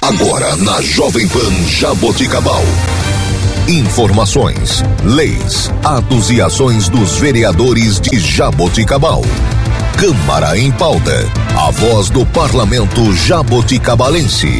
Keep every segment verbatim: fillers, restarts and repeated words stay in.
Agora na Jovem Pan Jaboticabal. Informações, leis, atos e ações dos vereadores de Jaboticabal. Câmara em Pauta. A voz do Parlamento jaboticabalense.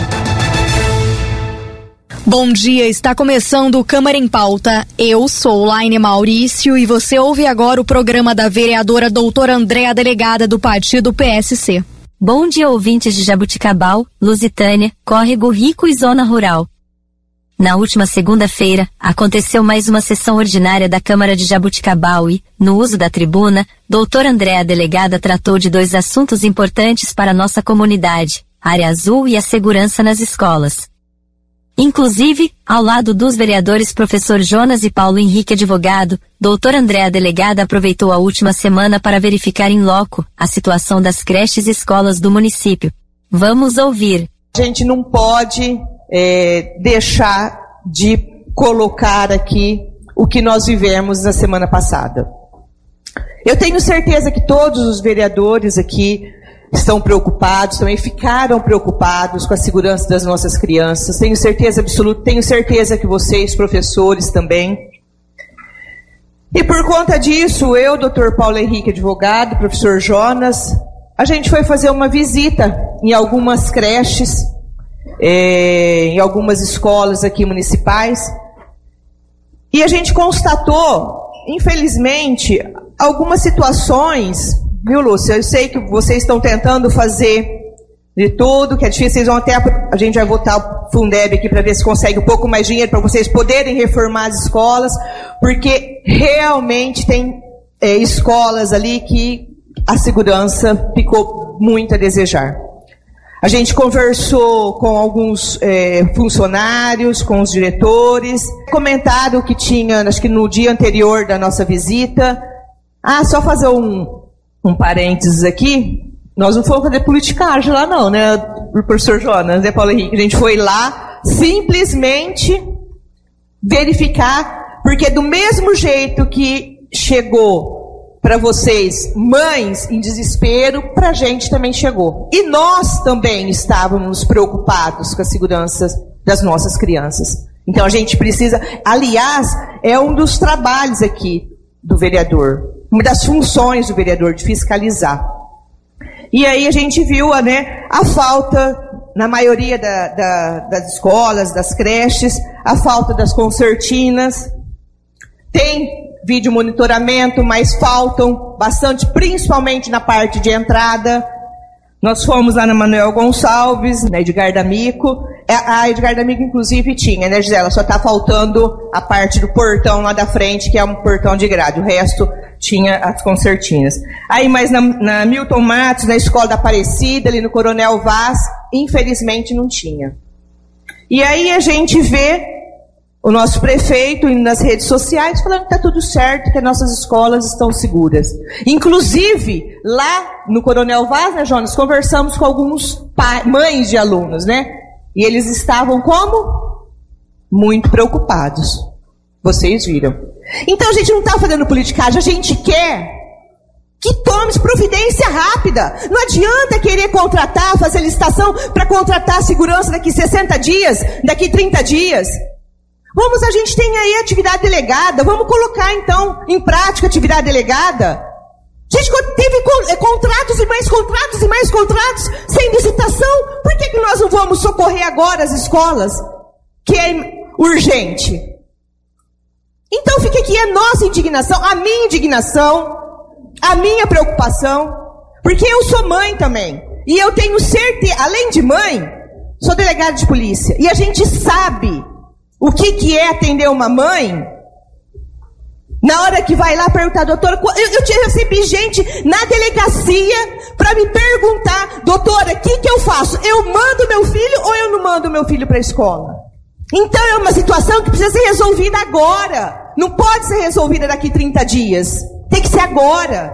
Bom dia, está começando o Câmara em Pauta. Eu sou Laine Maurício e você ouve agora o programa da vereadora doutora Andréa, delegada do partido P S C. Bom dia, ouvintes de Jaboticabal, Lusitânia, Córrego Rico e Zona Rural. Na última segunda-feira, aconteceu mais uma sessão ordinária da Câmara de Jaboticabal e, no uso da tribuna, doutora Andréa, delegada, tratou de dois assuntos importantes para a nossa comunidade, a área azul e a segurança nas escolas. Inclusive, ao lado dos vereadores professor Jonas e Paulo Henrique, advogado, doutora Andréa, delegada, aproveitou a última semana para verificar em loco a situação das creches e escolas do município. Vamos ouvir. A gente não pode é, deixar de colocar aqui o que nós vivemos na semana passada. Eu tenho certeza que todos os vereadores aqui estão preocupados, também ficaram preocupados com a segurança das nossas crianças. Tenho certeza absoluta, tenho certeza que vocês, professores, também. E por conta disso, eu, doutor Paulo Henrique, advogado, professor Jonas, a gente foi fazer uma visita em algumas creches, é, em algumas escolas aqui municipais, e a gente constatou, infelizmente, algumas situações. Viu, Lúcia? Eu sei que vocês estão tentando fazer de tudo, que é difícil. Vocês vão até, a gente vai votar o Fundeb aqui para ver se consegue um pouco mais de dinheiro para vocês poderem reformar as escolas, porque realmente tem é, escolas ali que a segurança ficou muito a desejar. A gente conversou com alguns é, funcionários, com os diretores, comentaram que tinha, acho que no dia anterior da nossa visita. Ah, só fazer um Um parênteses aqui, nós não fomos fazer politicagem lá não, né, professor Jonas, né, Paulo Henrique? A gente foi lá simplesmente verificar, porque do mesmo jeito que chegou para vocês mães em desespero, para a gente também chegou. E nós também estávamos preocupados com a segurança das nossas crianças. Então a gente precisa, aliás, é um dos trabalhos aqui do vereador, uma das funções do vereador, de fiscalizar. E aí a gente viu né, a falta, na maioria da, da, das escolas, das creches, a falta das concertinas. Tem vídeo monitoramento, mas faltam bastante, principalmente na parte de entrada. Nós fomos lá na Manuel Gonçalves, na Edgar D'Amico. A Edgar D'Amico, inclusive, tinha, né, Gisela? Só está faltando a parte do portão lá da frente, que é um portão de grade. O resto tinha as concertinas. Aí, mas na, na Milton Matos, na Escola da Aparecida, ali no Coronel Vaz, infelizmente não tinha. E aí a gente vê o nosso prefeito indo nas redes sociais falando que está tudo certo, que as nossas escolas estão seguras. Inclusive, lá no Coronel Vaz, né, Jonas, conversamos com alguns pai, mães de alunos, né? E eles estavam como? Muito preocupados. Vocês viram. Então a gente não está fazendo politicagem, a gente quer que tome providência rápida. Não adianta querer contratar, fazer licitação para contratar a segurança daqui sessenta dias, daqui trinta dias. Vamos, a gente tem aí atividade delegada, vamos colocar então em prática a atividade delegada. A gente teve contratos e mais contratos e mais contratos sem licitação. Por que que nós não vamos socorrer agora as escolas? Que é urgente. Então fica aqui a nossa indignação, a minha indignação, a minha preocupação, porque eu sou mãe também. E eu tenho certeza, além de mãe, sou delegada de polícia. E a gente sabe o que que é atender uma mãe. Na hora que vai lá perguntar, doutora, eu, eu te recebi gente na delegacia para me perguntar, doutora, o que que eu faço? Eu mando meu filho ou eu não mando meu filho para a escola? Então é uma situação que precisa ser resolvida agora. Não pode ser resolvida daqui trinta dias. Tem que ser agora.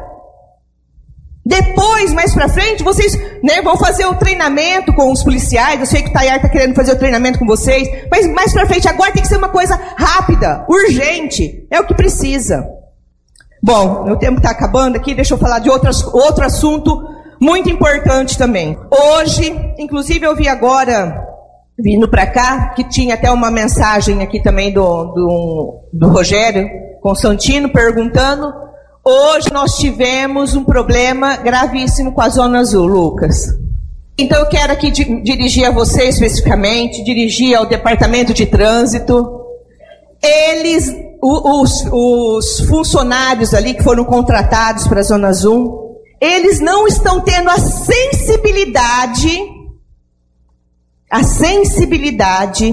Depois, mais pra frente, vocês né, vão fazer o treinamento com os policiais. Eu sei que o Tayar está querendo fazer o treinamento com vocês. Mas mais pra frente, agora tem que ser uma coisa rápida, urgente. É o que precisa. Bom, meu tempo está acabando aqui. Deixa eu falar de outras, outro assunto muito importante também. Hoje, inclusive eu vi agora vindo para cá, que tinha até uma mensagem aqui também do, do, do Rogério Constantino perguntando. Hoje nós tivemos um problema gravíssimo com a Zona Azul, Lucas. Então eu quero aqui di- dirigir a você especificamente, dirigir ao Departamento de Trânsito. Eles, o, os, os funcionários ali que foram contratados para a Zona Azul, eles não estão tendo a sensibilidade, a sensibilidade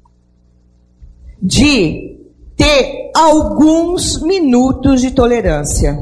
de ter alguns minutos de tolerância.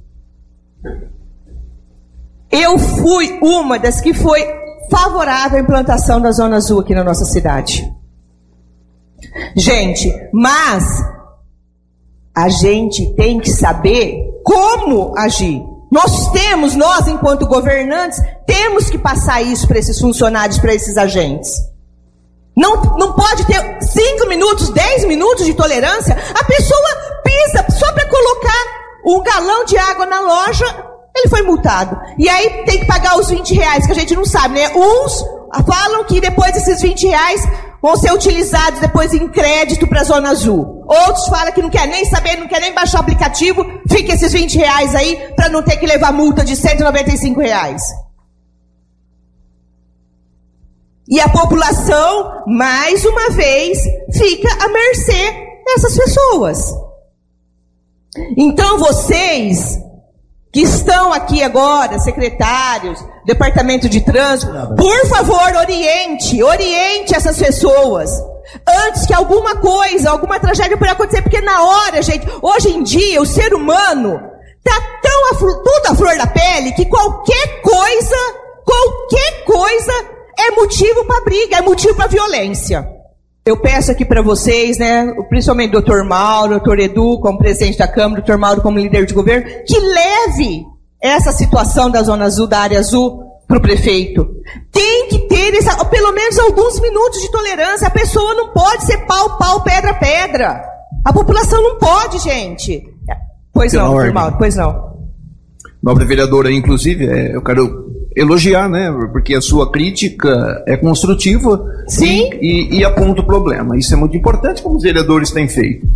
Eu fui uma das que foi favorável à implantação da Zona Azul aqui na nossa cidade. Gente, mas a gente tem que saber como agir. Nós temos, nós enquanto governantes, temos que passar isso para esses funcionários, para esses agentes. Não, não pode ter cinco minutos, dez minutos de tolerância. A pessoa pisa só para colocar um galão de água na loja, ele foi multado. E aí tem que pagar os vinte reais, que a gente não sabe, né? Uns falam que depois desses vinte reais vão ser utilizados depois em crédito para a Zona Azul. Outros falam que não quer nem saber, não quer nem baixar o aplicativo, fica esses vinte reais aí para não ter que levar multa de cento e noventa e cinco reais. E a população, mais uma vez, fica à mercê dessas pessoas. Então vocês que estão aqui agora, secretários, Departamento de Trânsito, por favor, oriente, oriente essas pessoas, antes que alguma coisa, alguma tragédia possa acontecer, porque na hora, gente, hoje em dia, o ser humano está tão a, tudo à flor da pele, que qualquer coisa, qualquer coisa é motivo para briga, é motivo para violência. Eu peço aqui para vocês, né, principalmente o doutor Mauro, o doutor Edu, como presidente da Câmara, o doutor Mauro como líder de governo, que leve essa situação da Zona Azul, da área azul, para o prefeito. Tem que ter essa, pelo menos alguns minutos de tolerância. A pessoa não pode ser pau, pau, pedra, pedra. A população não pode, gente. Pois não, doutor Mauro, pois não. Nobre vereadora, inclusive, eu quero elogiar, né? Porque a sua crítica é construtiva. Sim. E, e, e aponta o problema. Isso é muito importante, como os vereadores têm feito.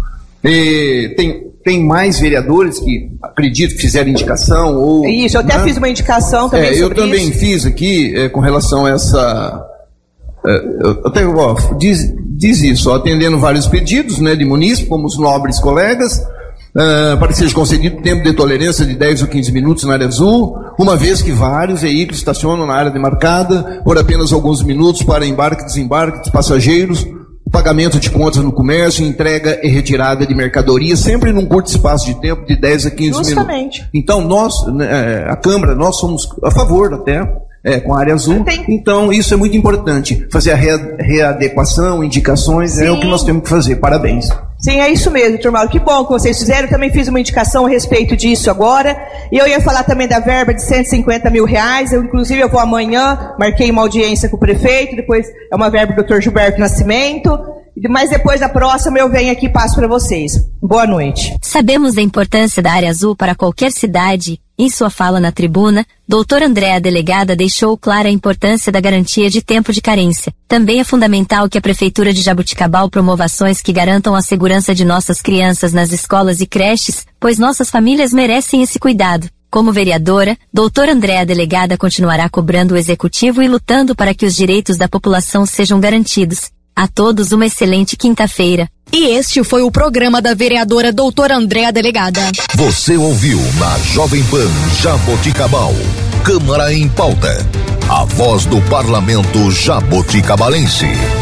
E tem, tem mais vereadores que acredito que fizeram indicação ou... Isso, eu até né? fiz uma indicação também é, sobre eu também isso. fiz aqui é, com relação a essa... É, eu até, ó, diz, diz isso, ó, atendendo vários pedidos, né, de munícipes, como os nobres colegas, Uh, para que seja concedido tempo de tolerância de dez ou quinze minutos na área azul, uma vez que vários veículos estacionam na área demarcada por apenas alguns minutos para embarque e desembarque de passageiros, pagamento de contas no comércio, entrega e retirada de mercadoria, sempre num curto espaço de tempo de dez a quinze Justamente. minutos. Então, nós, né, a Câmara, nós somos a favor até, é, com a área azul. Tem. Então, isso é muito importante. Fazer a rea- readequação, indicações, Sim. é o que nós temos que fazer. Parabéns. Sim, é isso mesmo, doutor Mauro. Que bom que vocês fizeram. Eu também fiz uma indicação a respeito disso agora. E eu ia falar também da verba de cento e cinquenta mil reais. Eu, inclusive, eu vou amanhã, marquei uma audiência com o prefeito, depois é uma verba do doutor Gilberto Nascimento. Mas depois da próxima eu venho aqui e passo para vocês. Boa noite. Sabemos da importância da área azul para qualquer cidade. Em sua fala na tribuna, doutor André, a delegada, deixou clara a importância da garantia de tempo de carência. Também é fundamental que a Prefeitura de Jaboticabal promova ações que garantam a segurança de nossas crianças nas escolas e creches, pois nossas famílias merecem esse cuidado. Como vereadora, doutor André, a delegada, continuará cobrando o Executivo e lutando para que os direitos da população sejam garantidos. A todos uma excelente quinta-feira. E este foi o programa da vereadora doutora Andréa Delegada. Você ouviu na Jovem Pan Jaboticabal, Câmara em Pauta, a voz do parlamento jaboticabalense.